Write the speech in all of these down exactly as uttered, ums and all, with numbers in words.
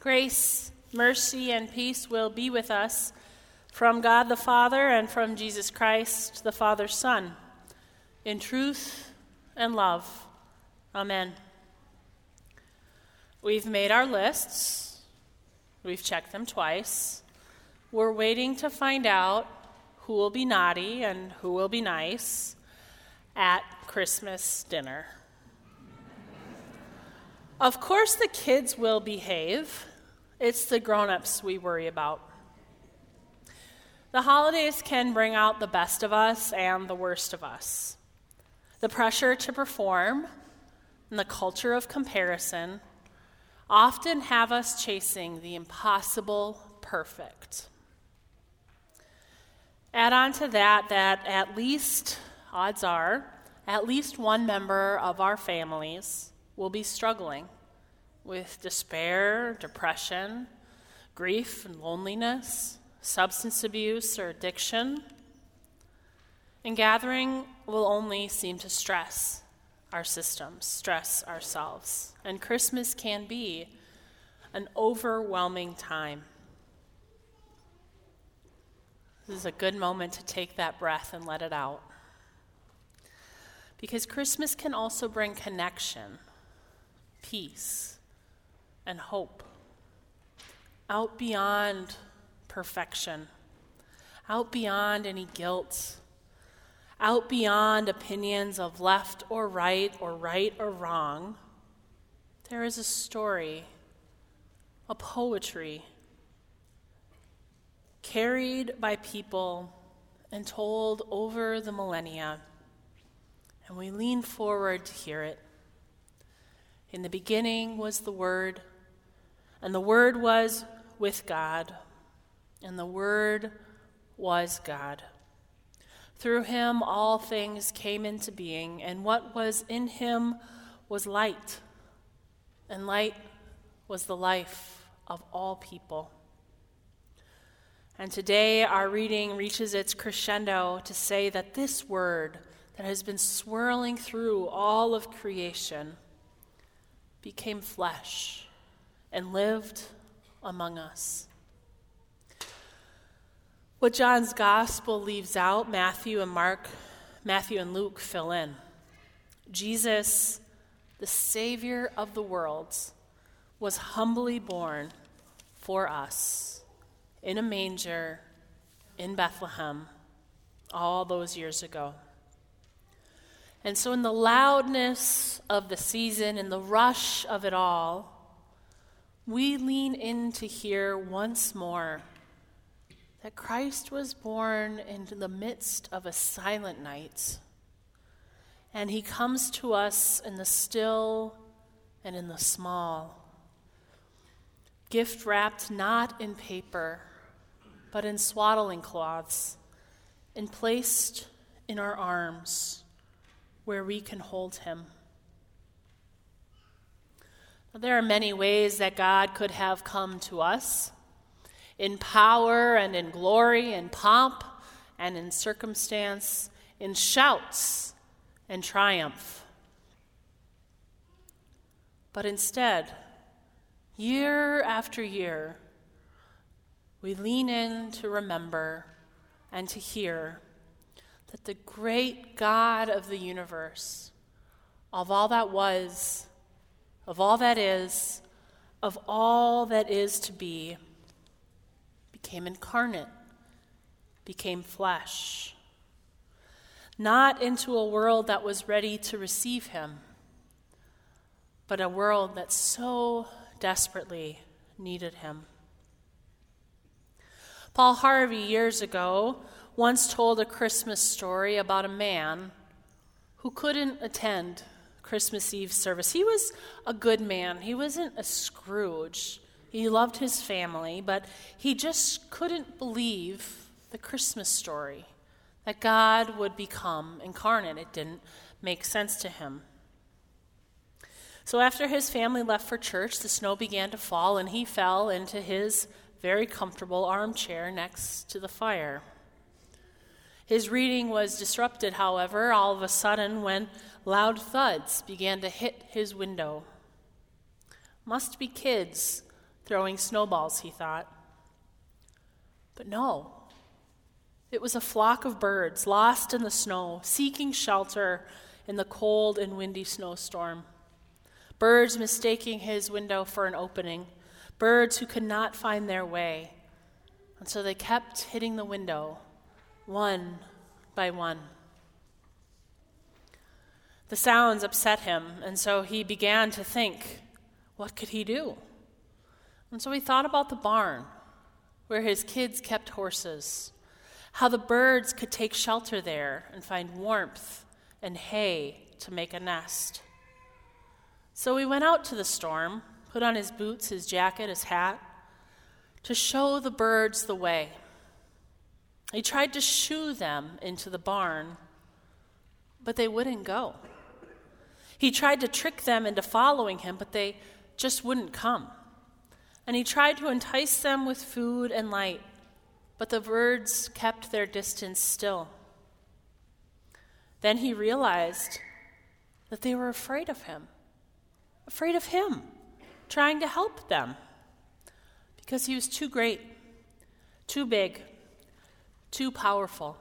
Grace, mercy, and peace will be with us from God the Father and from Jesus Christ, the Father's Son, in truth and love. Amen. We've made our lists. We've checked them twice. We're waiting to find out who will be naughty and who will be nice at Christmas dinner. Of course, the kids will behave. It's the grown-ups we worry about. The holidays can bring out the best of us and the worst of us. The pressure to perform and the culture of comparison often have us chasing the impossible perfect. Add on to that that at least, odds are, at least one member of our families will be struggling with despair, depression, grief and loneliness, substance abuse or addiction. And gathering will only seem to stress our systems, stress ourselves. And Christmas can be an overwhelming time. This is a good moment to take that breath and let it out. Because Christmas can also bring connection, peace, and hope out beyond perfection, out beyond any guilt, out beyond opinions of left or right or right or wrong. There is a story, a poetry, carried by people and told over the millennia, and we lean forward to hear it. In the beginning was the Word, and the Word was with God, and the Word was God. Through him all things came into being, and what was in him was light, and light was the life of all people. And today our reading reaches its crescendo to say that this Word that has been swirling through all of creation became flesh and lived among us. What John's gospel leaves out, Matthew and Mark, Matthew and Luke fill in. Jesus, the Savior of the world, was humbly born for us in a manger in Bethlehem all those years ago. And so in the loudness of the season, in the rush of it all, we lean in to hear once more that Christ was born into the midst of a silent night, and he comes to us in the still and in the small, gift wrapped not in paper, but in swaddling cloths, and placed in our arms where we can hold him. There are many ways that God could have come to us, in power and in glory, in pomp and in circumstance, in shouts and triumph. But instead, year after year, we lean in to remember and to hear that the great God of the universe, of all that was, of all that is, of all that is to be, became incarnate, became flesh, not into a world that was ready to receive him, but a world that so desperately needed him. Paul Harvey, years ago, once told a Christmas story about a man who couldn't attend Christmas Eve service. He was a good man. He wasn't a Scrooge. He loved his family, but he just couldn't believe the Christmas story, that God would become incarnate. It didn't make sense to him. So after his family left for church, the snow began to fall, and he fell into his very comfortable armchair next to the fire. His reading was disrupted, however, all of a sudden when loud thuds began to hit his window. Must be kids throwing snowballs, he thought. But no, it was a flock of birds lost in the snow, seeking shelter in the cold and windy snowstorm. Birds mistaking his window for an opening, birds who could not find their way. And so they kept hitting the window, one by one. The sounds upset him, and so he began to think, what could he do? And so he thought about the barn, where his kids kept horses, how the birds could take shelter there and find warmth and hay to make a nest. So he went out to the storm, put on his boots, his jacket, his hat, to show the birds the way. He tried to shoo them into the barn, but they wouldn't go. He tried to trick them into following him, but they just wouldn't come. And he tried to entice them with food and light, but the birds kept their distance still. Then he realized that they were afraid of him, afraid of him, trying to help them, because he was too great, too big, too powerful.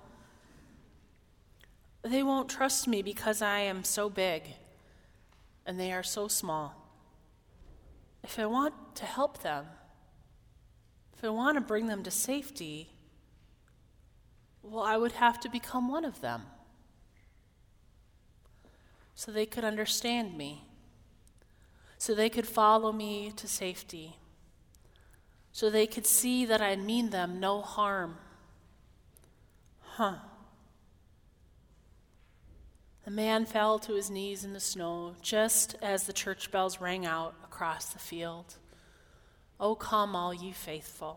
They won't trust me because I am so big, and they are so small. If I want to help them, if I want to bring them to safety, well, I would have to become one of them so they could understand me, so they could follow me to safety, so they could see that I mean them no harm. Huh. The man fell to his knees in the snow just as the church bells rang out across the field. "O come, all ye faithful."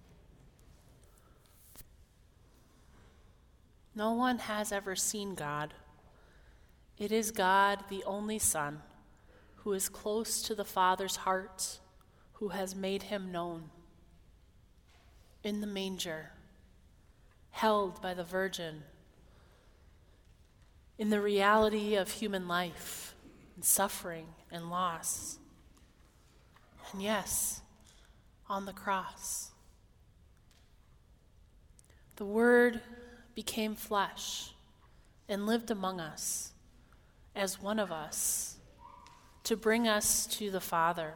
No one has ever seen God. It is God, the only Son, who is close to the Father's heart, who has made him known. In the manger, held by the Virgin, in the reality of human life and suffering and loss. And yes, on the cross. The Word became flesh and lived among us as one of us to bring us to the Father.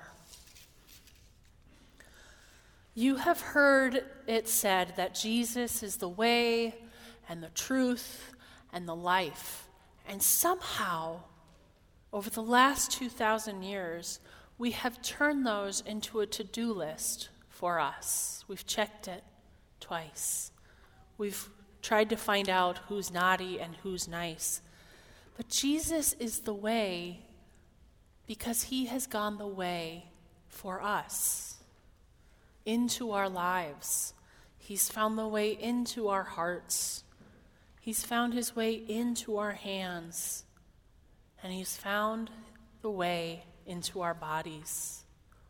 You have heard it said that Jesus is the way and the truth and the life. And somehow, over the last two thousand years, we have turned those into a to-do list for us. We've checked it twice. We've tried to find out who's naughty and who's nice. But Jesus is the way because he has gone the way for us into our lives. He's found the way into our hearts. He's found his way into our hands, and he's found the way into our bodies.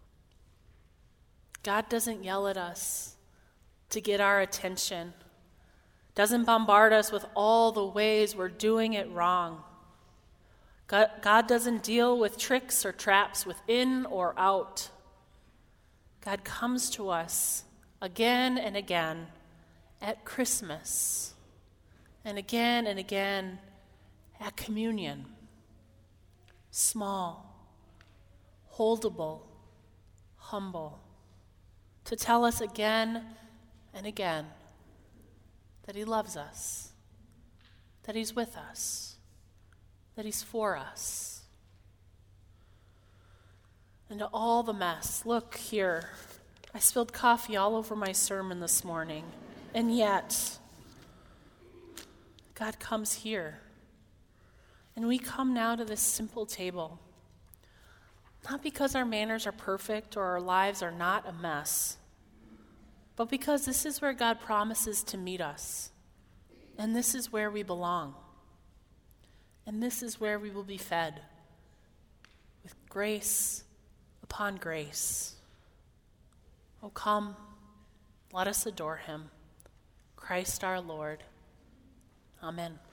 God doesn't yell at us to get our attention, doesn't bombard us with all the ways we're doing it wrong. God, God doesn't deal with tricks or traps within or out. God comes to us again and again at Christmas, and again and again at communion. Small, holdable, humble, to tell us again and again that he loves us, that he's with us, that he's for us. And to all the mess, look here, I spilled coffee all over my sermon this morning, and yet God comes here. And we come now to this simple table, not because our manners are perfect or our lives are not a mess, but because this is where God promises to meet us. And this is where we belong. And this is where we will be fed with grace upon grace. Oh, come, let us adore him, Christ our Lord. Amen.